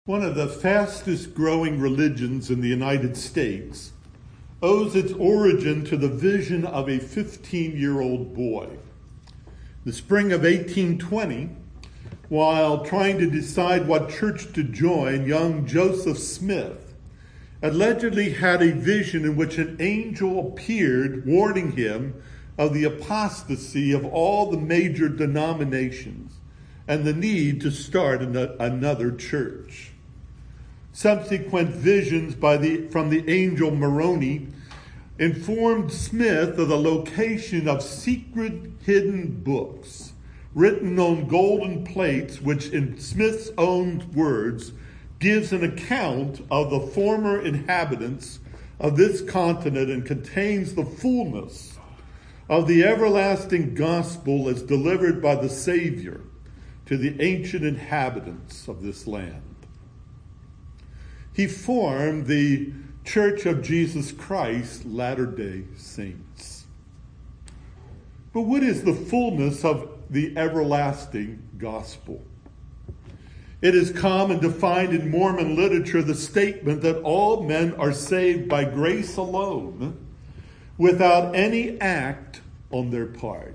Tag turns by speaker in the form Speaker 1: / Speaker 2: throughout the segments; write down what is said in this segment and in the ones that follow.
Speaker 1: One of the fastest growing religions in the United States owes its origin to the vision of a 15-year-old boy. The spring of 1820, while trying to decide what church to join, young Joseph Smith allegedly had a vision in which an angel appeared warning him of the apostasy of all the major denominations and the need to start another church. Subsequent visions from the angel Moroni informed Smith of the location of secret hidden books written on golden plates, which in Smith's own words gives an account of the former inhabitants of this continent and contains the fullness of the everlasting gospel as delivered by the Savior to the ancient inhabitants of this land. He formed the Church of Jesus Christ Latter-day Saints. But what is the fullness of the everlasting gospel? It is common to find in Mormon literature the statement that all men are saved by grace alone, without any act on their part.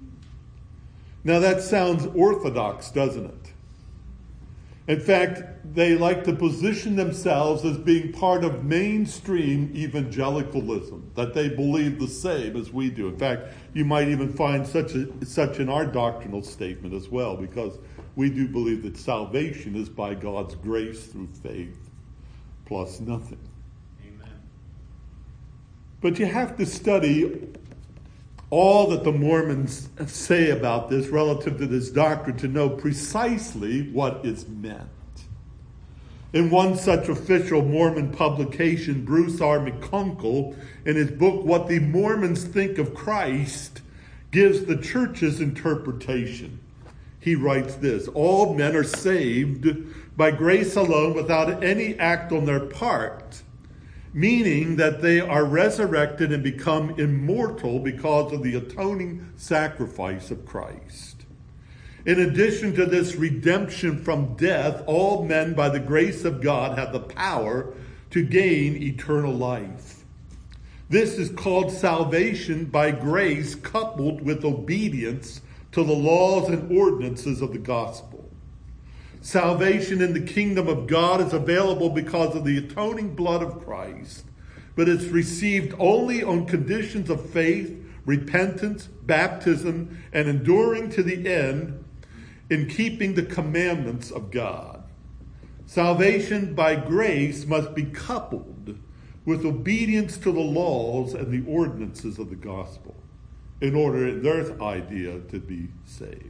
Speaker 1: Now that sounds orthodox, doesn't it? In fact, they like to position themselves as being part of mainstream evangelicalism, that they believe the same as we do. In fact, you might even find such in our doctrinal statement as well, because we do believe that salvation is by God's grace through faith, plus nothing.
Speaker 2: Amen.
Speaker 1: But you have to study all that the Mormons say about this relative to this doctrine to know precisely what is meant. In one such official Mormon publication, Bruce R. McConkie, in his book, What the Mormons Think of Christ, gives the church's interpretation. He writes this: all men are saved by grace alone without any act on their part, meaning that they are resurrected and become immortal because of the atoning sacrifice of Christ. In addition to this redemption from death, all men by the grace of God have the power to gain eternal life. This is called salvation by grace coupled with obedience to the laws and ordinances of the gospel. Salvation in the kingdom of God is available because of the atoning blood of Christ, but it's received only on conditions of faith, repentance, baptism, and enduring to the end in keeping the commandments of God. Salvation by grace must be coupled with obedience to the laws and the ordinances of the gospel in order, in their idea, to be saved.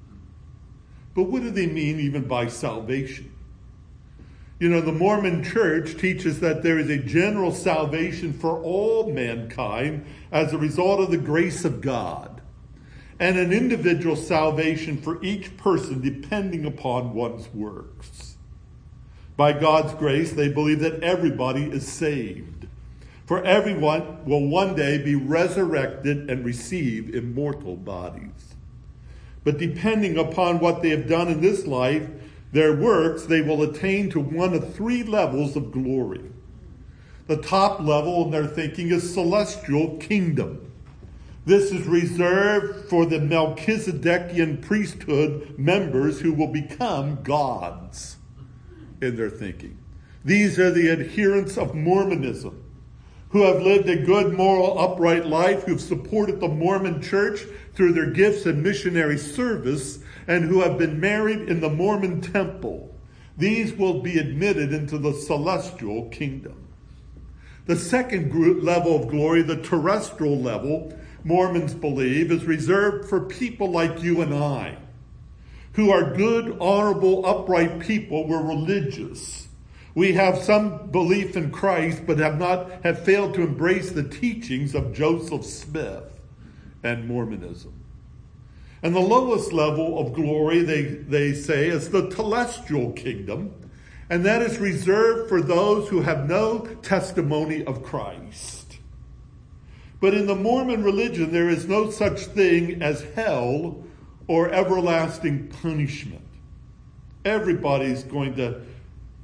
Speaker 1: But what do they mean even by salvation? You know, the Mormon church teaches that there is a general salvation for all mankind as a result of the grace of God, and an individual salvation for each person depending upon one's works. By God's grace, they believe that everybody is saved, for everyone will one day be resurrected and receive immortal bodies. But depending upon what they have done in this life, their works, they will attain to one of three levels of glory. The top level in their thinking is celestial kingdom. This is reserved for the Melchizedekian priesthood members who will become gods in their thinking. These are the adherents of Mormonism, who have lived a good, moral, upright life, who've supported the Mormon church through their gifts and missionary service, and who have been married in the Mormon temple. These will be admitted into the celestial kingdom. The second level of glory, the terrestrial level, Mormons believe, is reserved for people like you and I, who are good, honorable, upright people. We're religious. We have some belief in Christ, but have failed to embrace the teachings of Joseph Smith and Mormonism. And the lowest level of glory, they say, is the telestial kingdom, and that is reserved for those who have no testimony of Christ. But in the Mormon religion, there is no such thing as hell or everlasting punishment. Everybody's going to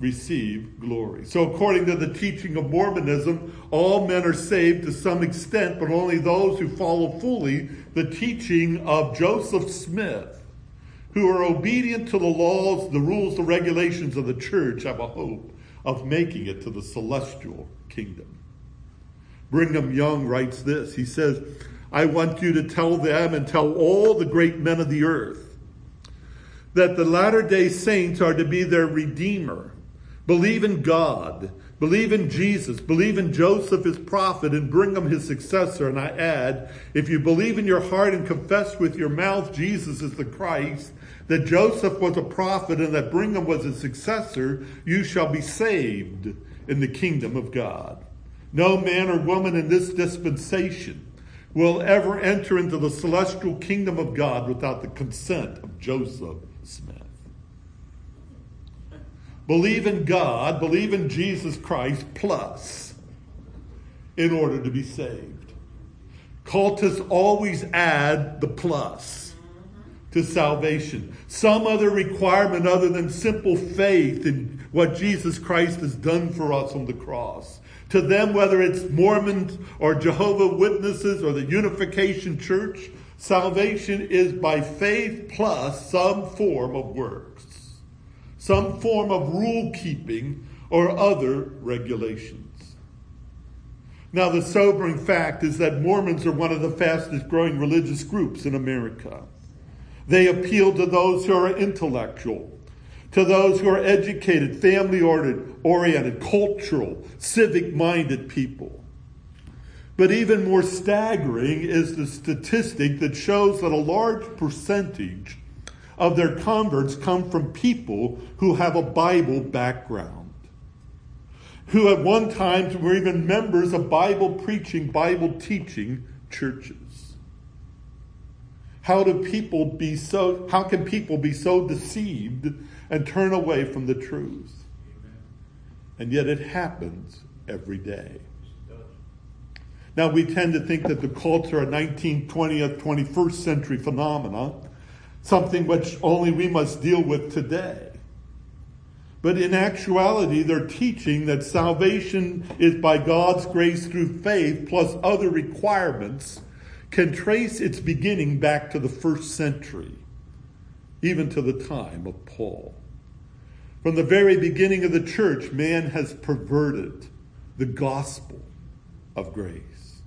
Speaker 1: receive glory. So according to the teaching of Mormonism, all men are saved to some extent, but only those who follow fully the teaching of Joseph Smith, who are obedient to the laws, the rules, the regulations of the church, have a hope of making it to the celestial kingdom. Brigham Young writes this. He says, I want you to tell them and tell all the great men of the earth that the Latter-day Saints are to be their Redeemer. Believe in God. Believe in Jesus. Believe in Joseph his prophet and Brigham his successor. And I add, if you believe in your heart and confess with your mouth Jesus is the Christ, that Joseph was a prophet and that Brigham was his successor, you shall be saved in the kingdom of God. No man or woman in this dispensation will ever enter into the celestial kingdom of God without the consent of Joseph Smith. Believe in God, believe in Jesus Christ, plus, in order to be saved. Cultists always add the plus to salvation. Some other requirement other than simple faith in what Jesus Christ has done for us on the cross. To them, whether it's Mormons or Jehovah's Witnesses or the Unification Church, salvation is by faith plus some form of works, some form of rule keeping or other regulations. Now, the sobering fact is that Mormons are one of the fastest growing religious groups in America. They appeal to those who are intellectual, to those who are educated, family-oriented, cultural, civic-minded people. But even more staggering is the statistic that shows that a large percentage of their converts come from people who have a Bible background, who at one time were even members of Bible-preaching, Bible-teaching churches. How can people be so deceived and turn away from the truth? Amen. And yet it happens every day. Now, we tend to think that the cults are a 19th, 20th, 21st century phenomena, something which only we must deal with today. But in actuality, they're teaching that salvation is by God's grace through faith plus other requirements can trace its beginning back to the first century, even to the time of Paul. From the very beginning of the church, man has perverted the gospel of grace.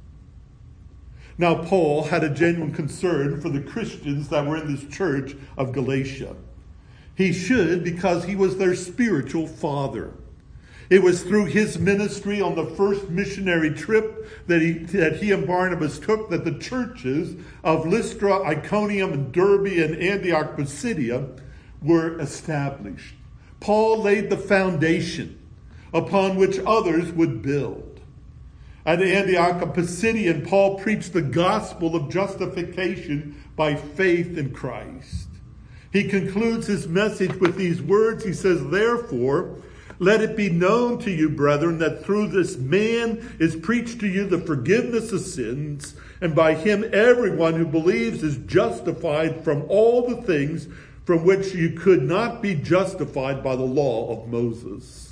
Speaker 1: Now, Paul had a genuine concern for the Christians that were in this church of Galatia. He should, because he was their spiritual father. It was through his ministry on the first missionary trip that he and Barnabas took that the churches of Lystra, Iconium, and Derbe, and Antioch Pisidia were established. Paul laid the foundation upon which others would build. At Antioch of Pisidian, Paul preached the gospel of justification by faith in Christ. He concludes his message with these words. He says, therefore, let it be known to you, brethren, that through this man is preached to you the forgiveness of sins, and by him everyone who believes is justified from all the things from which you could not be justified by the law of Moses.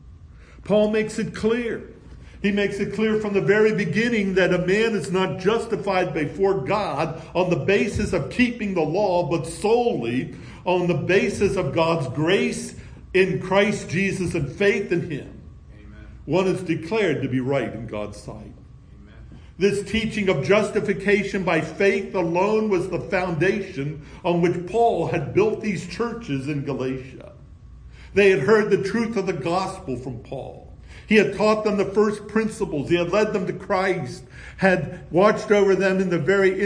Speaker 1: Paul makes it clear. He makes it clear from the very beginning that a man is not justified before God on the basis of keeping the law, but solely on the basis of God's grace in Christ Jesus and faith in him. Amen. One is declared to be right in God's sight. Amen. This teaching of justification by faith alone was the foundation on which Paul had built these churches in Galatia. They had heard the truth of the gospel from Paul. He had taught them the first principles. He had led them to Christ, had watched over them in the very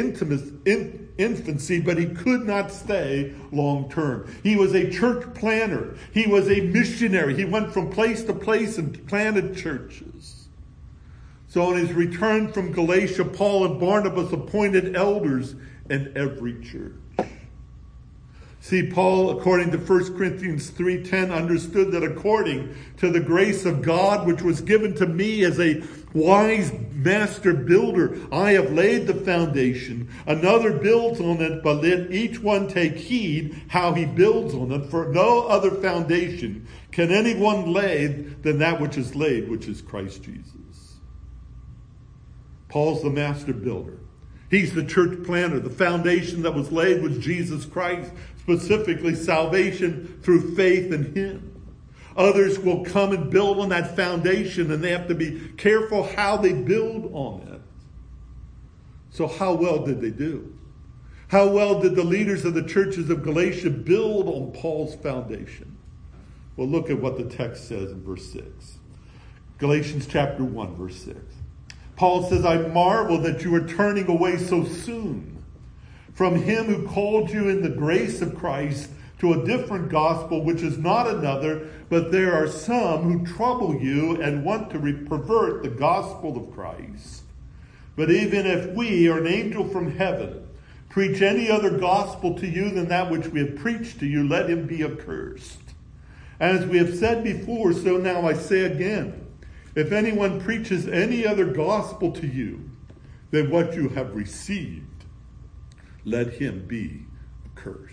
Speaker 1: infancy, but he could not stay long term. He was a church planner. He was a missionary. He went from place to place and planted churches. So on his return from Galatia, Paul and Barnabas appointed elders in every church. See, Paul, according to 1 Corinthians 3:10, understood that according to the grace of God, which was given to me as a wise master builder, I have laid the foundation. Another builds on it, but let each one take heed how he builds on it. For no other foundation can anyone lay than that which is laid, which is Christ Jesus. Paul's the master builder. He's the church planter. The foundation that was laid was Jesus Christ, specifically salvation through faith in him. Others will come and build on that foundation, and they have to be careful how they build on it. So how well did they do? How well did the leaders of the churches of Galatia build on Paul's foundation? Well, look at what the text says in verse 6. Galatians chapter 1, verse 6. Paul says, I marvel that you are turning away so soon from him who called you in the grace of Christ to a different gospel, which is not another, but there are some who trouble you and want to pervert the gospel of Christ. But even if we, or an angel from heaven, preach any other gospel to you than that which we have preached to you, let him be accursed. As we have said before, so now I say again, if anyone preaches any other gospel to you than what you have received, let him be accursed.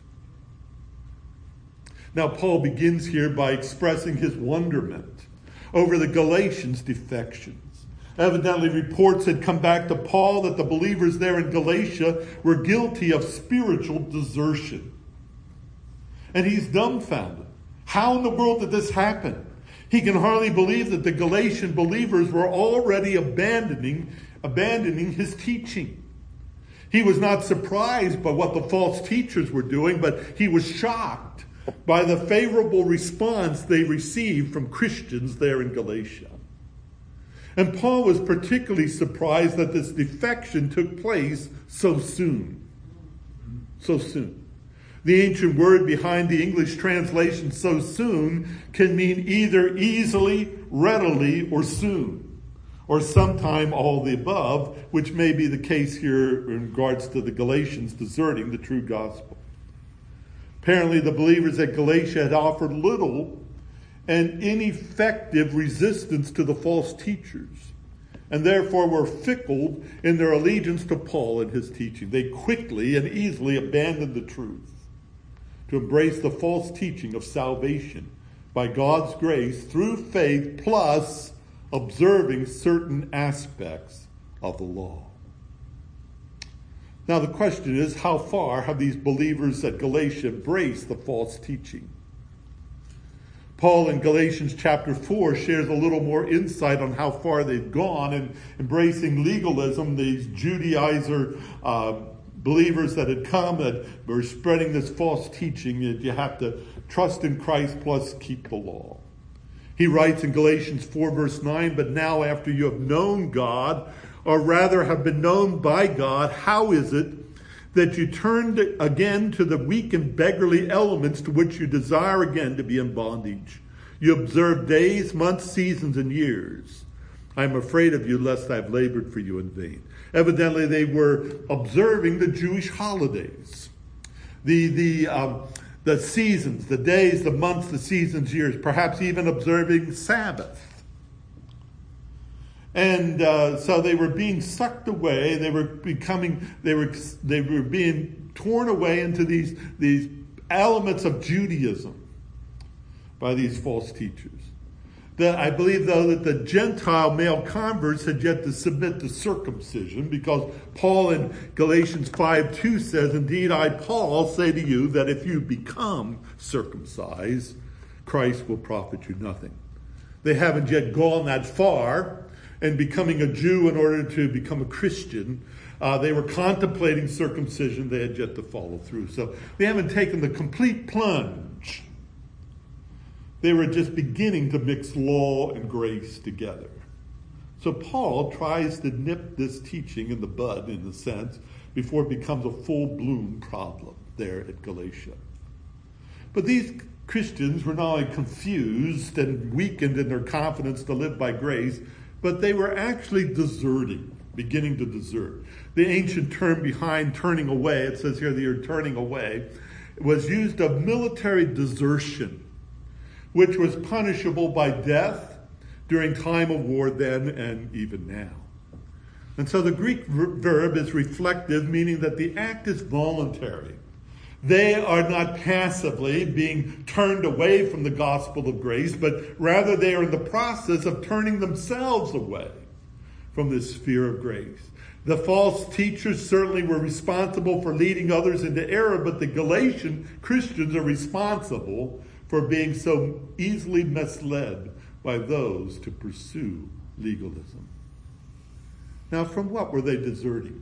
Speaker 1: Now, Paul begins here by expressing his wonderment over the Galatians' defections. Evidently, reports had come back to Paul that the believers there in Galatia were guilty of spiritual desertion. And he's dumbfounded. How in the world did this happen? He can hardly believe that the Galatian believers were already abandoning his teaching. He was not surprised by what the false teachers were doing, but he was shocked by the favorable response they received from Christians there in Galatia. And Paul was particularly surprised that this defection took place so soon. So soon. The ancient word behind the English translation "so soon" can mean either easily, readily, or soon, or sometime all the above, which may be the case here in regards to the Galatians deserting the true gospel. Apparently, the believers at Galatia had offered little and ineffective resistance to the false teachers, and therefore were fickle in their allegiance to Paul and his teaching. They quickly and easily abandoned the truth to embrace the false teaching of salvation by God's grace through faith, plus observing certain aspects of the law. Now the question is, how far have these believers at Galatia embraced the false teaching? Paul in Galatians chapter 4 shares a little more insight on how far they've gone in embracing legalism, these Judaizer believers that had come that were spreading this false teaching that you have to trust in Christ plus keep the law. He writes in Galatians 4 verse 9, but now after you have known God, or rather have been known by God, how is it that you turned again to the weak and beggarly elements to which you desire again to be in bondage? You observe days, months, seasons, and years. I am afraid of you lest I have labored for you in vain. Evidently, they were observing the Jewish holidays, the seasons, the days, the months, the seasons, years, perhaps even observing Sabbath. And so they were being sucked away. They were being torn away into these elements of Judaism by these false teachers. I believe, though, that the Gentile male converts had yet to submit to circumcision, because Paul in Galatians 5:2 says, indeed, I, Paul, say to you that if you become circumcised, Christ will profit you nothing. They haven't yet gone that far in becoming a Jew in order to become a Christian. They were contemplating circumcision. They had yet to follow through. So they haven't taken the complete plunge. They were just beginning to mix law and grace together. So Paul tries to nip this teaching in the bud, in a sense, before it becomes a full-blown problem there at Galatia. But these Christians were not only confused and weakened in their confidence to live by grace, but they were actually deserting, beginning to desert. The ancient term behind turning away, it says here that you're turning away, was used of military desertion, which was punishable by death during time of war then and even now. And so the Greek verb is reflective, meaning that the act is voluntary. They are not passively being turned away from the gospel of grace, but rather they are in the process of turning themselves away from this sphere of grace. The false teachers certainly were responsible for leading others into error, but the Galatian Christians are responsible for being so easily misled by those to pursue legalism. Now, from what were they deserting?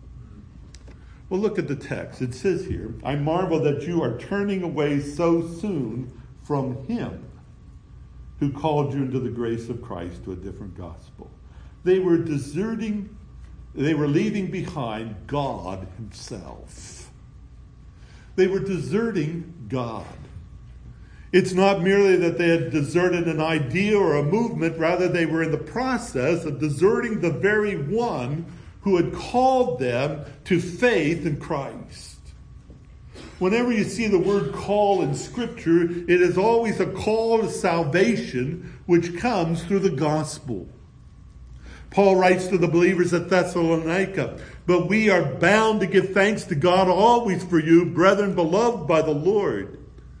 Speaker 1: Well, look at the text. It says here, I marvel that you are turning away so soon from him who called you into the grace of Christ to a different gospel. They were deserting. They were leaving behind God himself. They were deserting God. It's not merely that they had deserted an idea or a movement, rather they were in the process of deserting the very one who had called them to faith in Christ. Whenever you see the word call in Scripture, it is always a call to salvation which comes through the gospel. Paul writes to the believers at Thessalonica, but we are bound to give thanks to God always for you, brethren beloved by the Lord,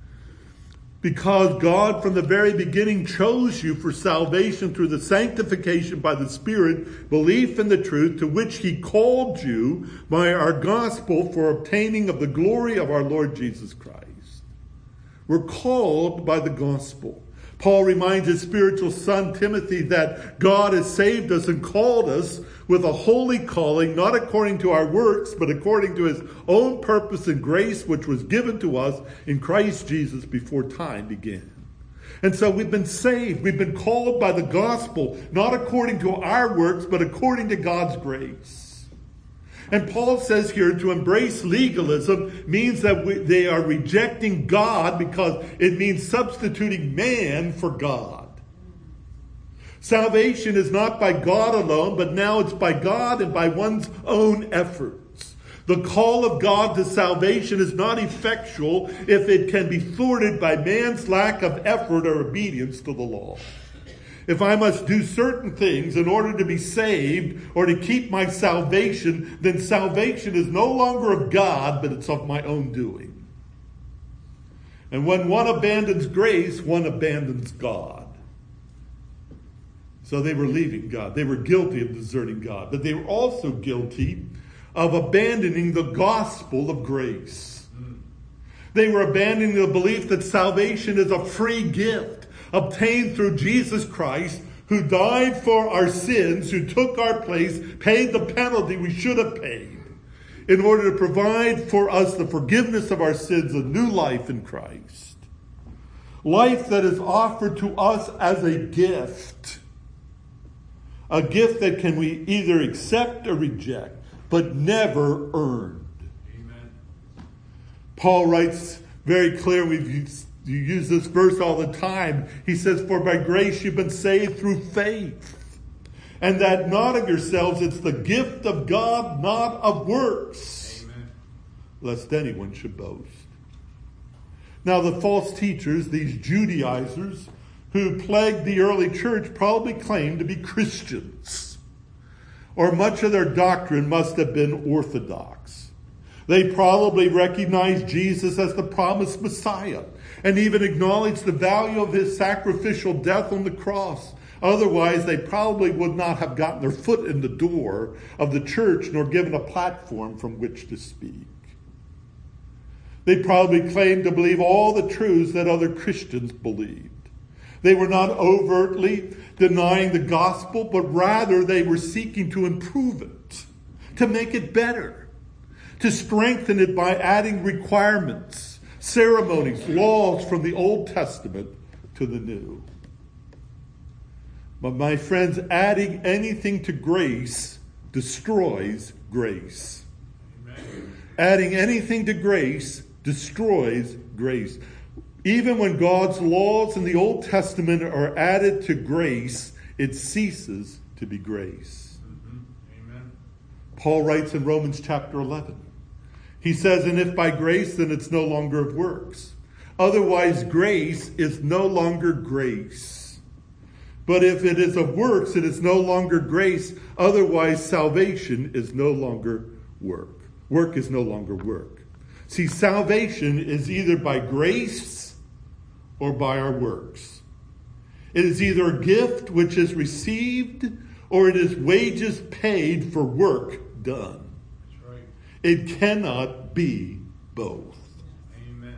Speaker 1: because God from the very beginning chose you for salvation through the sanctification by the Spirit, belief in the truth to which he called you by our gospel for obtaining of the glory of our Lord Jesus Christ. We're called by the gospel. Paul reminds his spiritual son Timothy that God has saved us and called us with a holy calling, not according to our works, but according to his own purpose and grace, which was given to us in Christ Jesus before time began. And so we've been saved. We've been called by the gospel, not according to our works, but according to God's grace. And Paul says here to embrace legalism means that they are rejecting God because it means substituting man for God. Salvation is not by God alone, but now it's by God and by one's own efforts. The call of God to salvation is not effectual if it can be thwarted by man's lack of effort or obedience to the law. If I must do certain things in order to be saved or to keep my salvation, then salvation is no longer of God, but it's of my own doing. And when one abandons grace, one abandons God. So they were leaving God. They were guilty of deserting God, but they were also guilty of abandoning the gospel of grace. They were abandoning the belief that salvation is a free gift obtained through Jesus Christ, who died for our sins, who took our place, paid the penalty we should have paid, in order to provide for us the forgiveness of our sins, a new life in Christ. Life that is offered to us as a gift that can we either accept or reject, but never earned. Amen. Paul writes very clear, you use this verse all the time. He says, for by grace you've been saved through faith. And that not of yourselves, it's the gift of God, not of works. Amen. Lest anyone should boast. Now the false teachers, these Judaizers, who plagued the early church, probably claimed to be Christians. Or much of their doctrine must have been orthodox. They probably recognized Jesus as the promised Messiah, and even acknowledged the value of his sacrificial death on the cross. Otherwise, they probably would not have gotten their foot in the door of the church nor given a platform from which to speak. They probably claimed to believe all the truths that other Christians believed. They were not overtly denying the gospel, but rather they were seeking to improve it, to make it better, to strengthen it by adding requirements, ceremonies, laws from the Old Testament to the New. But my friends, adding anything to grace destroys grace. Amen. Adding anything to grace destroys grace. Even when God's laws in the Old Testament are added to grace, it ceases to be grace. Mm-hmm. Amen. Paul writes in Romans chapter 11, He says, and if by grace, then it's no longer of works. Otherwise, grace is no longer grace. But if it is of works, it is no longer grace. Otherwise, salvation is no longer work. Work is no longer work. See, salvation is either by grace or by our works. It is either a gift which is received, or it is wages paid for work done.
Speaker 2: That's right.
Speaker 1: It cannot be both.
Speaker 2: Amen.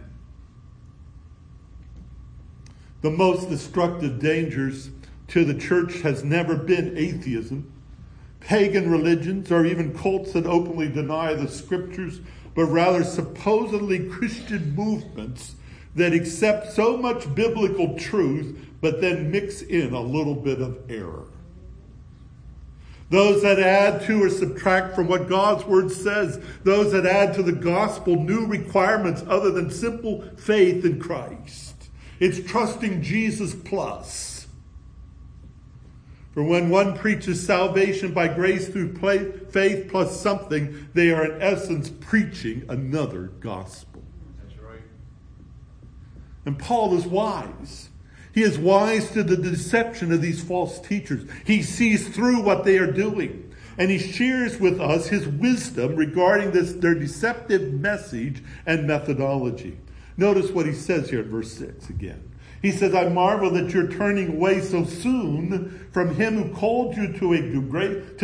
Speaker 1: The most destructive dangers to the church has never been atheism, pagan religions, or even cults that openly deny the scriptures, but rather supposedly Christian movements that accept so much biblical truth, but then mix in a little bit of error. Those that add to or subtract from what God's word says, those that add to the gospel new requirements other than simple faith in Christ. It's trusting Jesus plus. For when one preaches salvation by grace through faith plus something, they are in essence preaching another gospel.
Speaker 2: That's right.
Speaker 1: And Paul is wise. He is wise to the deception of these false teachers. He sees through what they are doing. And he shares with us his wisdom regarding their deceptive message and methodology. Notice what he says here in verse 6 again. He says, I marvel that you're turning away so soon from him who called you to a great,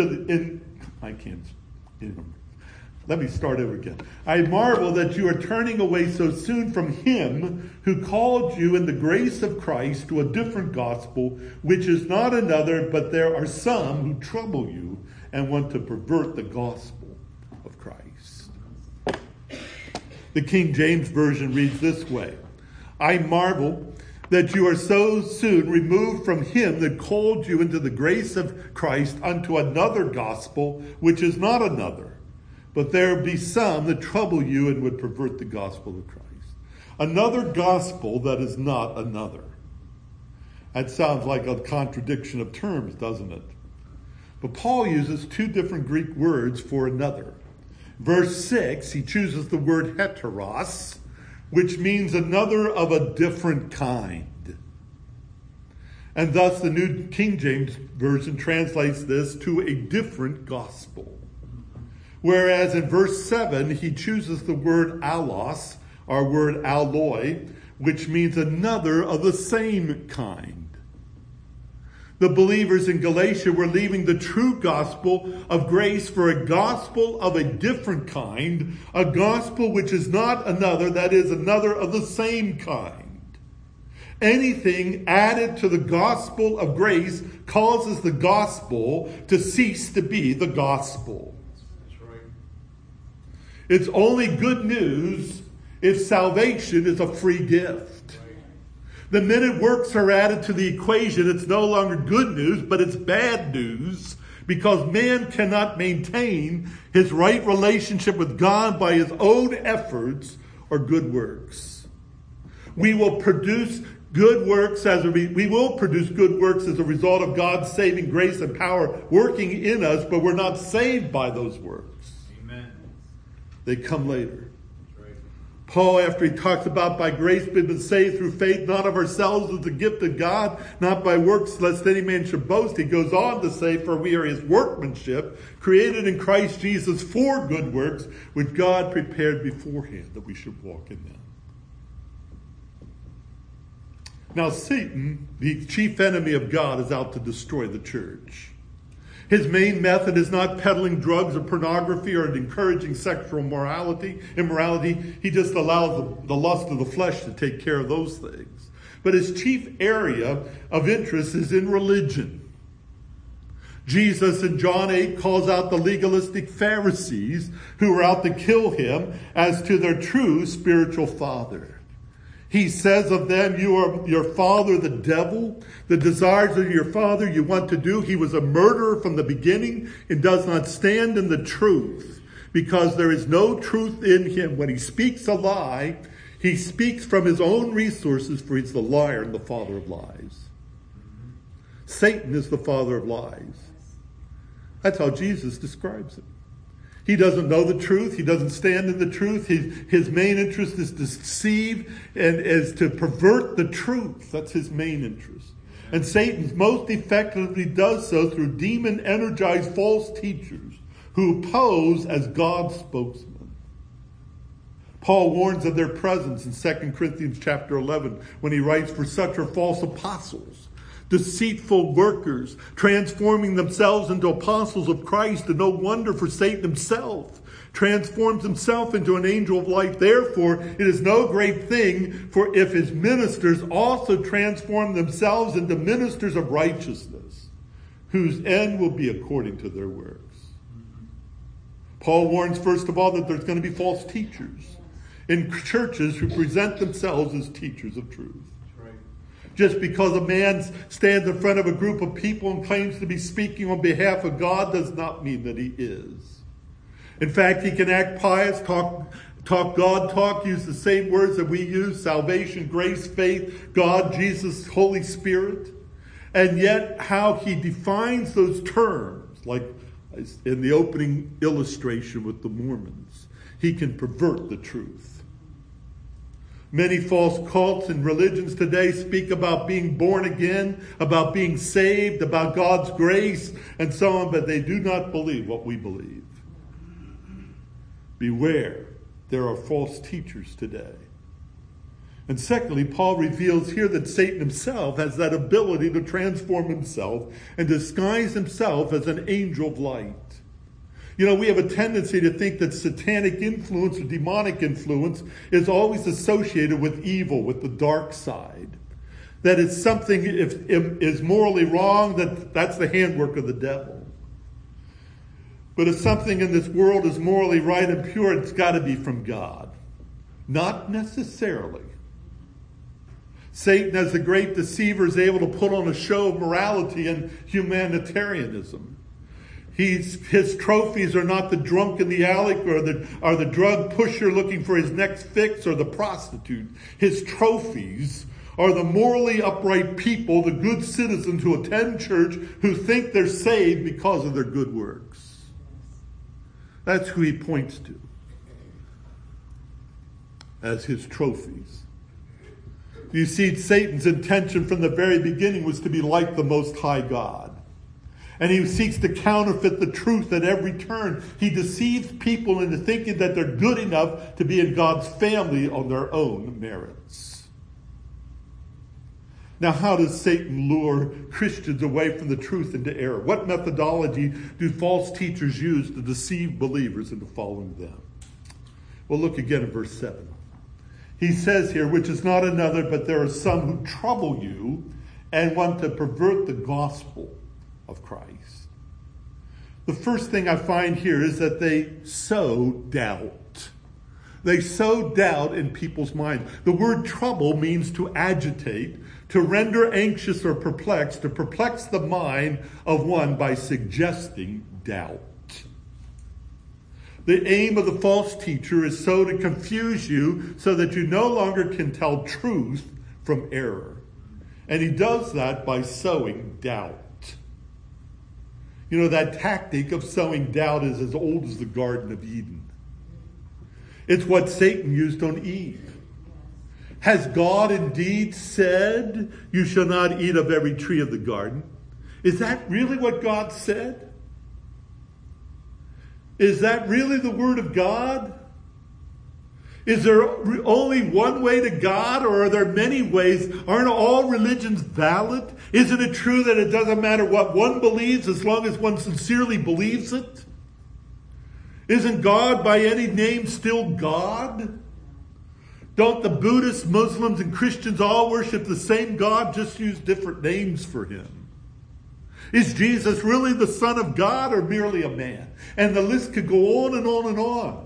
Speaker 1: Let me start over again. I marvel that you are turning away so soon from him who called you in the grace of Christ to a different gospel, which is not another, but there are some who trouble you and want to pervert the gospel of Christ. The King James Version reads this way. I marvel that you are so soon removed from him that called you into the grace of Christ unto another gospel, which is not another. But there be some that trouble you and would pervert the gospel of Christ. Another gospel that is not another. That sounds like a contradiction of terms, doesn't it? But Paul uses two different Greek words for another. Verse 6, he chooses the word heteros, which means another of a different kind. And thus the New King James Version translates this to a different gospel. Whereas in verse 7, he chooses the word allos, our word alloy, which means another of the same kind. The believers in Galatia were leaving the true gospel of grace for a gospel of a different kind, a gospel which is not another, that is, another of the same kind. Anything added to the gospel of grace causes the gospel to cease to be the gospel.
Speaker 2: That's right.
Speaker 1: It's only good news if salvation is a free gift. The minute works are added to the equation, it's no longer good news, but it's bad news, because man cannot maintain his right relationship with God by his own efforts or good works. We will produce good works as a result of God's saving grace and power working in us, but we're not saved by those works.
Speaker 2: Amen.
Speaker 1: They come later.
Speaker 2: That's right.
Speaker 1: Paul, after he talks about by grace we've been saved through faith, not of ourselves as the gift of God, not by works, lest any man should boast, he goes on to say, for we are his workmanship, created in Christ Jesus for good works, which God prepared beforehand that we should walk in them. Now Satan, the chief enemy of God, is out to destroy the church. His main method is not peddling drugs or pornography or encouraging sexual immorality. He just allows the lust of the flesh to take care of those things. But his chief area of interest is in religion. Jesus in John 8 calls out the legalistic Pharisees who were out to kill him as to their true spiritual father. He says of them, you are your father, the devil. The desires of your father you want to do. He was a murderer from the beginning and does not stand in the truth, because there is no truth in him. When he speaks a lie, he speaks from his own resources, for he's the liar and the father of lies. Satan is the father of lies. That's how Jesus describes it. He doesn't know the truth. He doesn't stand in the truth. His main interest is to deceive and is to pervert the truth. That's his main interest. And Satan most effectively does so through demon-energized false teachers who pose as God's spokesmen. Paul warns of their presence in 2 Corinthians chapter 11 when he writes, "For such are false apostles, deceitful workers, transforming themselves into apostles of Christ, and no wonder, for Satan himself transforms himself into an angel of light. Therefore, it is no great thing, for if his ministers also transform themselves into ministers of righteousness, whose end will be according to their works." Paul warns, first of all, that there's going to be false teachers in churches who present themselves as teachers of truth. Just because a man stands in front of a group of people and claims to be speaking on behalf of God does not mean that he is. In fact, he can act pious, talk God talk, use the same words that we use: salvation, grace, faith, God, Jesus, Holy Spirit. And yet how he defines those terms, like in the opening illustration with the Mormons, he can pervert the truth. Many false cults and religions today speak about being born again, about being saved, about God's grace, and so on, but they do not believe what we believe. Beware, there are false teachers today. And secondly, Paul reveals here that Satan himself has that ability to transform himself and disguise himself as an angel of light. You know, we have a tendency to think that satanic influence or demonic influence is always associated with evil, with the dark side. That it's something, if is morally wrong, that's the handwork of the devil. But if something in this world is morally right and pure, it's got to be from God. Not necessarily. Satan, as the great deceiver, is able to put on a show of morality and humanitarianism. His trophies are not the drunk in the alley or the drug pusher looking for his next fix or the prostitute. His trophies are the morally upright people, the good citizens who attend church, who think they're saved because of their good works. That's who he points to as his trophies. You see, Satan's intention from the very beginning was to be like the Most High God. And he seeks to counterfeit the truth at every turn. He deceives people into thinking that they're good enough to be in God's family on their own merits. Now, how does Satan lure Christians away from the truth into error? What methodology do false teachers use to deceive believers into following them? Well, look again at verse 7. He says here, "Which is not another, but there are some who trouble you and want to pervert the gospel of Christ." The first thing I find here is that they sow doubt. They sow doubt in people's minds. The word trouble means to agitate, to render anxious or perplexed, to perplex the mind of one by suggesting doubt. The aim of the false teacher is so to confuse you so that you no longer can tell truth from error. And he does that by sowing doubt. You know, that tactic of sowing doubt is as old as the Garden of Eden. It's what Satan used on Eve. Has God indeed said, "You shall not eat of every tree of the garden"? Is that really what God said? Is that really the word of God? Is there only one way to God, or are there many ways? Aren't all religions valid? Isn't it true that it doesn't matter what one believes as long as one sincerely believes it? Isn't God by any name still God? Don't the Buddhists, Muslims, and Christians all worship the same God, just use different names for him? Is Jesus really the Son of God or merely a man? And the list could go on and on and on.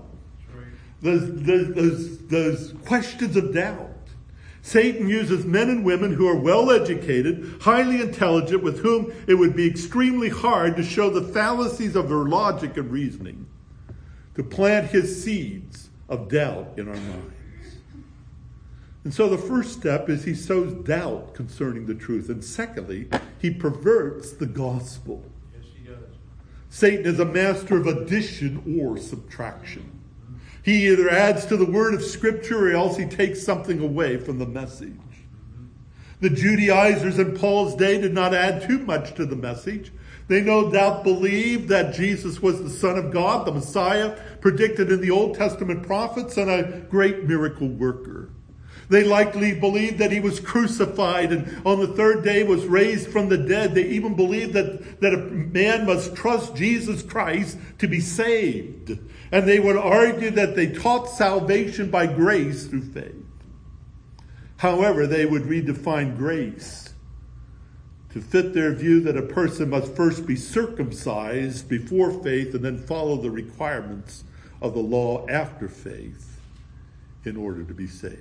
Speaker 1: Those questions of doubt. Satan uses men and women who are well educated, highly intelligent, with whom it would be extremely hard to show the fallacies of their logic and reasoning, to plant his seeds of doubt in our minds. And so the first step is he sows doubt concerning the truth. And secondly, he perverts the gospel.
Speaker 2: Yes, he does.
Speaker 1: Satan is a master of addition or subtraction. He either adds to the word of Scripture or else he takes something away from the message. The Judaizers in Paul's day did not add too much to the message. They no doubt believed that Jesus was the Son of God, the Messiah, predicted in the Old Testament prophets, and a great miracle worker. They likely believed that he was crucified and on the third day was raised from the dead. They even believed that a man must trust Jesus Christ to be saved. And they would argue that they taught salvation by grace through faith. However, they would redefine grace to fit their view that a person must first be circumcised before faith and then follow the requirements of the law after faith in order to be saved.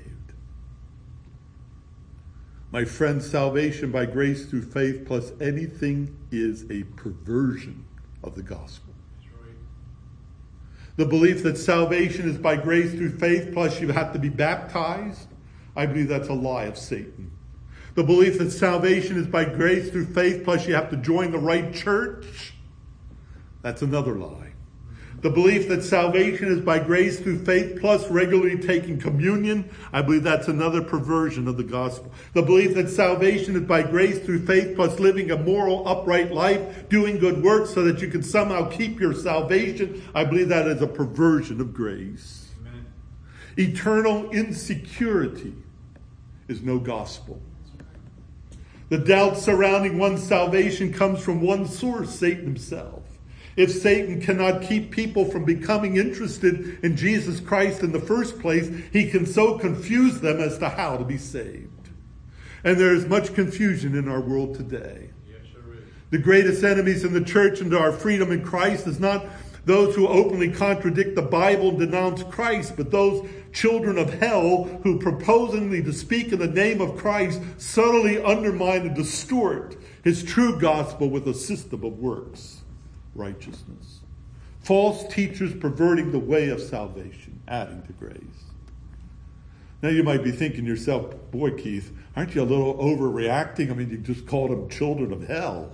Speaker 1: My friend, salvation by grace through faith plus anything is a perversion of the gospel.
Speaker 2: That's right.
Speaker 1: The belief that salvation is by grace through faith plus you have to be baptized, I believe that's a lie of Satan. The belief that salvation is by grace through faith plus you have to join the right church, that's another lie. The belief that salvation is by grace through faith plus regularly taking communion, I believe that's another perversion of the gospel. The belief that salvation is by grace through faith plus living a moral, upright life, doing good works so that you can somehow keep your salvation, I believe that is a perversion of grace.
Speaker 2: Amen.
Speaker 1: Eternal insecurity is no gospel. The doubt surrounding one's salvation comes from one source, Satan himself. If Satan cannot keep people from becoming interested in Jesus Christ in the first place, he can so confuse them as to how to be saved. And there is much confusion in our world today.
Speaker 2: Yes, there is.
Speaker 1: The greatest enemies in the church and to our freedom in Christ is not those who openly contradict the Bible and denounce Christ, but those children of hell who, proposingly to speak in the name of Christ, subtly undermine and distort his true gospel with a system of works righteousness. False teachers perverting the way of salvation, adding to grace. Now you might be thinking to yourself, boy, Keith, aren't you a little overreacting? I mean, you just called them children of hell.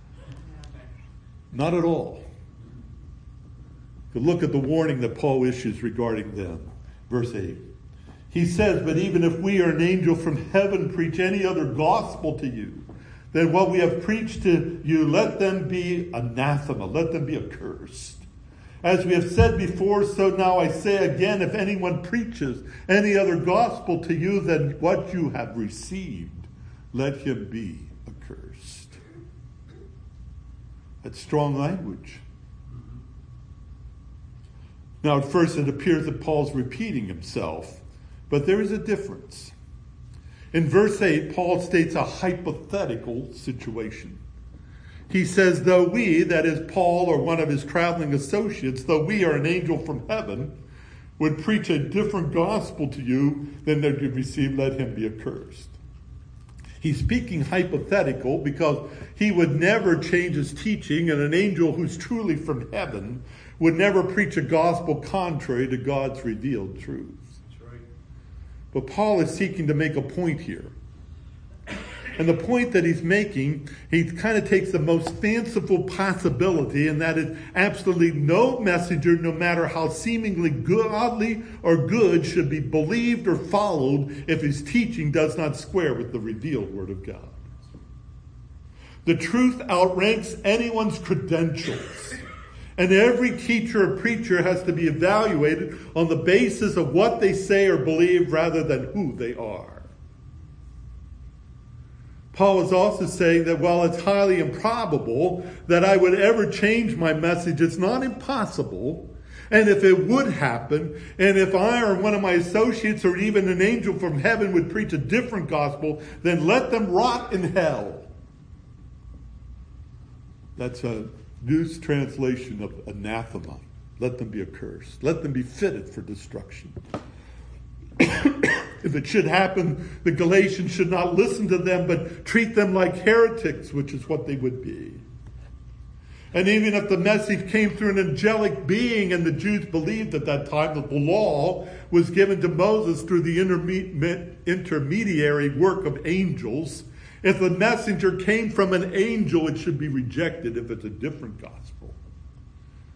Speaker 1: Not at all. But look at the warning that Paul issues regarding them. Verse 8. He says, but even if we or an angel from heaven preach any other gospel to you, then what we have preached to you, let them be anathema, let them be accursed. As we have said before, so now I say again, if anyone preaches any other gospel to you than what you have received, let him be accursed. That's strong language. Now, at first it appears that Paul's repeating himself, but there is a difference. In verse 8, Paul states a hypothetical situation. He says, though we, that is Paul or one of his traveling associates, though we are an angel from heaven, would preach a different gospel to you than that you received, let him be accursed. He's speaking hypothetical because he would never change his teaching, and an angel who's truly from heaven would never preach a gospel contrary to God's revealed truth. But Paul is seeking to make a point here. And the point that he's making, he kind of takes the most fanciful possibility, and that is absolutely no messenger, no matter how seemingly godly or good, should be believed or followed if his teaching does not square with the revealed Word of God. The truth outranks anyone's credentials. And every teacher or preacher has to be evaluated on the basis of what they say or believe rather than who they are. Paul is also saying that while it's highly improbable that I would ever change my message, it's not impossible. And if it would happen, and if I or one of my associates or even an angel from heaven would preach a different gospel, then let them rot in hell. That's a loose translation of anathema. Let them be accursed. Let them be fitted for destruction. If it should happen, the Galatians should not listen to them, but treat them like heretics, which is what they would be. And even if the message came through an angelic being, and the Jews believed at that time that the law was given to Moses through the intermediary work of angels, if the messenger came from an angel, it should be rejected if it's a different gospel.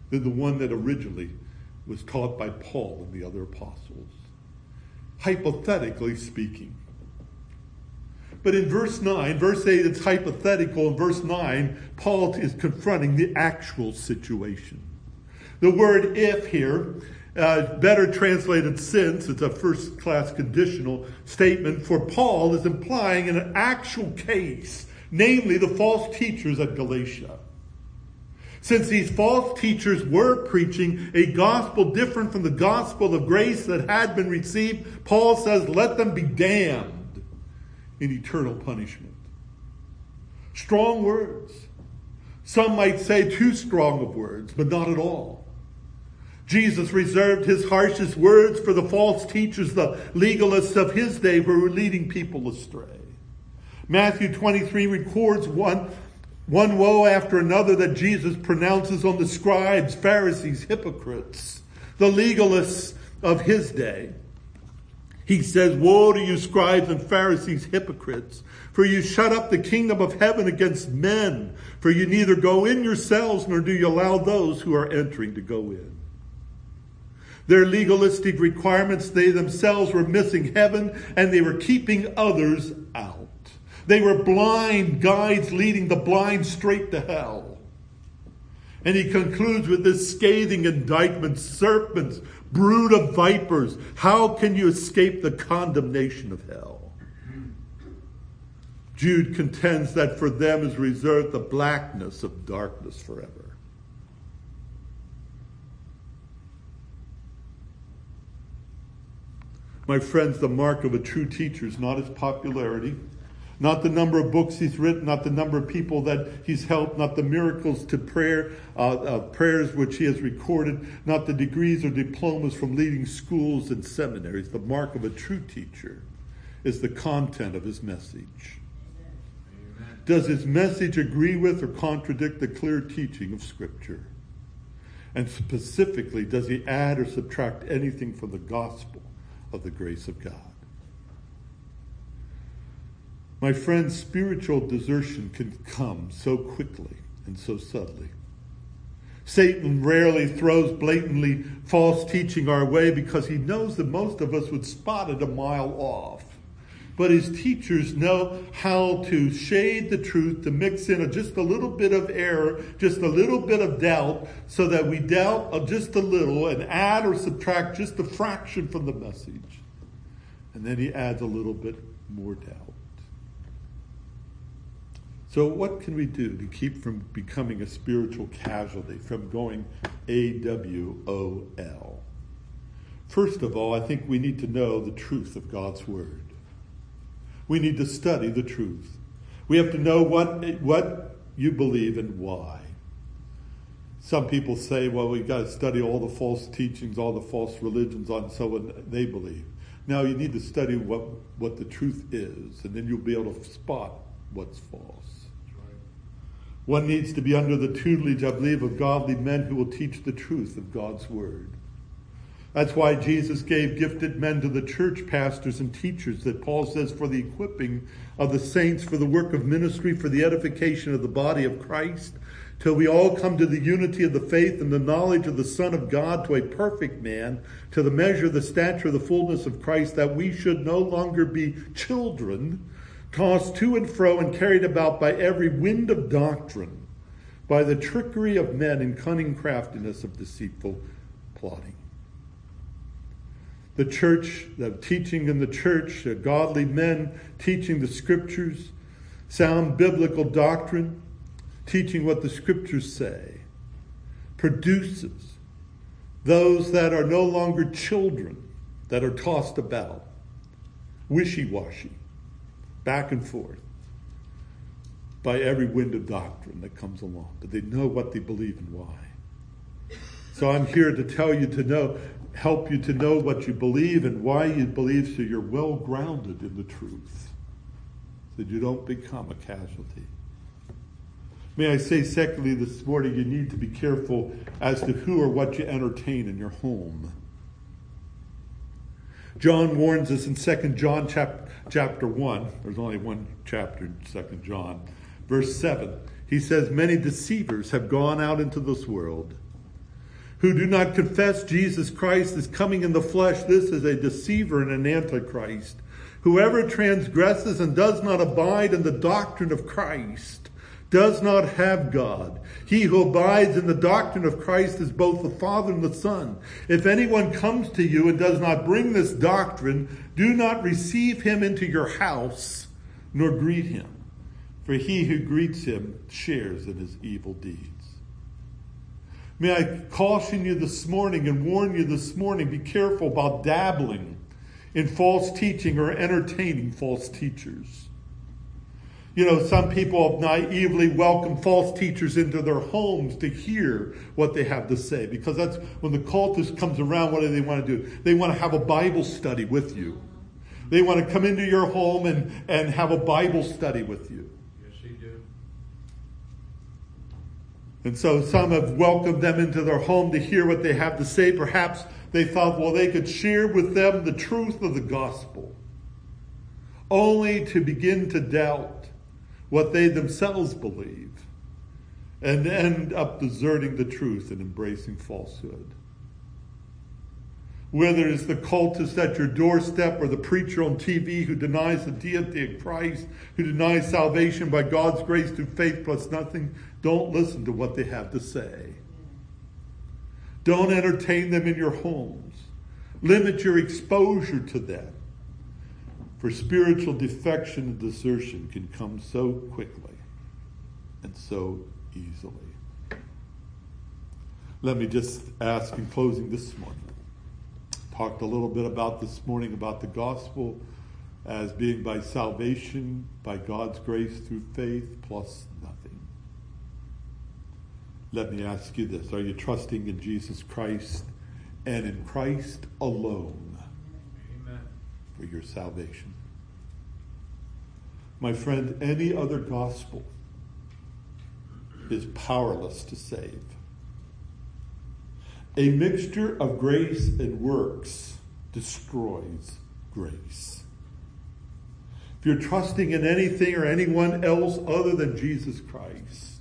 Speaker 1: than the one that originally was taught by Paul and the other apostles, hypothetically speaking. But in verse 8, it's hypothetical. In verse 9, Paul is confronting the actual situation. The word if here, better translated since, it's a first-class conditional statement for Paul, is implying an actual case, namely the false teachers at Galatia. Since these false teachers were preaching a gospel different from the gospel of grace that had been received, Paul says, let them be damned in eternal punishment. Strong words. Some might say too strong of words, but not at all. Jesus reserved his harshest words for the false teachers, the legalists of his day who were leading people astray. Matthew 23 records one woe after another that Jesus pronounces on the scribes, Pharisees, hypocrites, the legalists of his day. He says, woe to you scribes and Pharisees, hypocrites, for you shut up the kingdom of heaven against men, for you neither go in yourselves nor do you allow those who are entering to go in. Their legalistic requirements, they themselves were missing heaven and they were keeping others out. They were blind guides leading the blind straight to hell. And he concludes with this scathing indictment, serpents, brood of vipers, how can you escape the condemnation of hell? Jude contends that for them is reserved the blackness of darkness forever. My friends, the mark of a true teacher is not his popularity, not the number of books he's written, not the number of people that he's helped, not the miracles to prayers which he has recorded, not the degrees or diplomas from leading schools and seminaries. The mark of a true teacher is the content of his message. Amen. Does his message agree with or contradict the clear teaching of Scripture? And specifically, does he add or subtract anything from the gospel of the grace of God? My friends, spiritual desertion can come so quickly and so subtly. Satan rarely throws blatantly false teaching our way because he knows that most of us would spot it a mile off. But his teachers know how to shade the truth, to mix in just a little bit of error, just a little bit of doubt, so that we doubt just a little and add or subtract just a fraction from the message. And then he adds a little bit more doubt. So what can we do to keep from becoming a spiritual casualty, from going AWOL? First of all, I think we need to know the truth of God's Word. We need to study the truth. We have to know what you believe and why. Some people say, well, we've got to study all the false teachings, all the false religions on so what they believe. Now you need to study what the truth is, and then you'll be able to spot what's false. One needs to be under the tutelage, I believe, of godly men who will teach the truth of God's Word. That's why Jesus gave gifted men to the church, pastors and teachers, that Paul says for the equipping of the saints, for the work of ministry, for the edification of the body of Christ, till we all come to the unity of the faith and the knowledge of the Son of God, to a perfect man, to the measure of the stature of the fullness of Christ, that we should no longer be children, tossed to and fro and carried about by every wind of doctrine, by the trickery of men and cunning craftiness of deceitful plotting. The church, the teaching in the church, godly men teaching the Scriptures, sound biblical doctrine, teaching what the Scriptures say, produces those that are no longer children, that are tossed about, wishy-washy, back and forth by every wind of doctrine that comes along. But they know what they believe and why. So I'm here to tell you to know, help you to know what you believe and why you believe, so you're well grounded in the truth, so that you don't become a casualty. May I say, secondly, this morning, you need to be careful as to who or what you entertain in your home. John warns us in 2 John chapter 1. There's only one chapter in 2 John. Verse 7. He says, many deceivers have gone out into this world, who do not confess Jesus Christ as coming in the flesh, this is a deceiver and an antichrist. Whoever transgresses and does not abide in the doctrine of Christ does not have God. He who abides in the doctrine of Christ is both the Father and the Son. If anyone comes to you and does not bring this doctrine, do not receive him into your house, nor greet him. For he who greets him shares in his evil deeds. May I caution you this morning and warn you this morning, be careful about dabbling in false teaching or entertaining false teachers. You know, some people naively welcome false teachers into their homes to hear what they have to say, because that's when the cultist comes around, what do they want to do? They want to have a Bible study with you. They want to come into your home and have a Bible study with you.
Speaker 2: Yes, he do.
Speaker 1: And so some have welcomed them into their home to hear what they have to say. Perhaps they thought, well, they could share with them the truth of the gospel, only to begin to doubt what they themselves believe and end up deserting the truth and embracing falsehood. Whether it's the cultist at your doorstep or the preacher on TV who denies the deity of Christ, who denies salvation by God's grace through faith plus nothing, don't listen to what they have to say. Don't entertain them in your homes. Limit your exposure to them. For spiritual defection and desertion can come so quickly and so easily. Let me just ask in closing this morning. Talked a little bit about this morning about the gospel as being by salvation, by God's grace through faith plus nothing. Let me ask you this. Are you trusting in Jesus Christ and in Christ alone for your salvation? My friend, any other gospel is powerless to save. A mixture of grace and works destroys grace. If you're trusting in anything or anyone else other than Jesus Christ,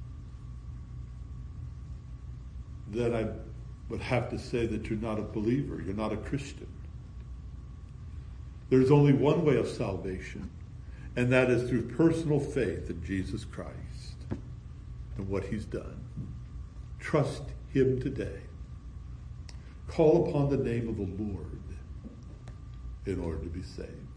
Speaker 1: then I would have to say that you're not a believer. You're not a Christian. There's only one way of salvation, and that is through personal faith in Jesus Christ and what he's done. Trust him today. Call upon the name of the Lord in order to be saved.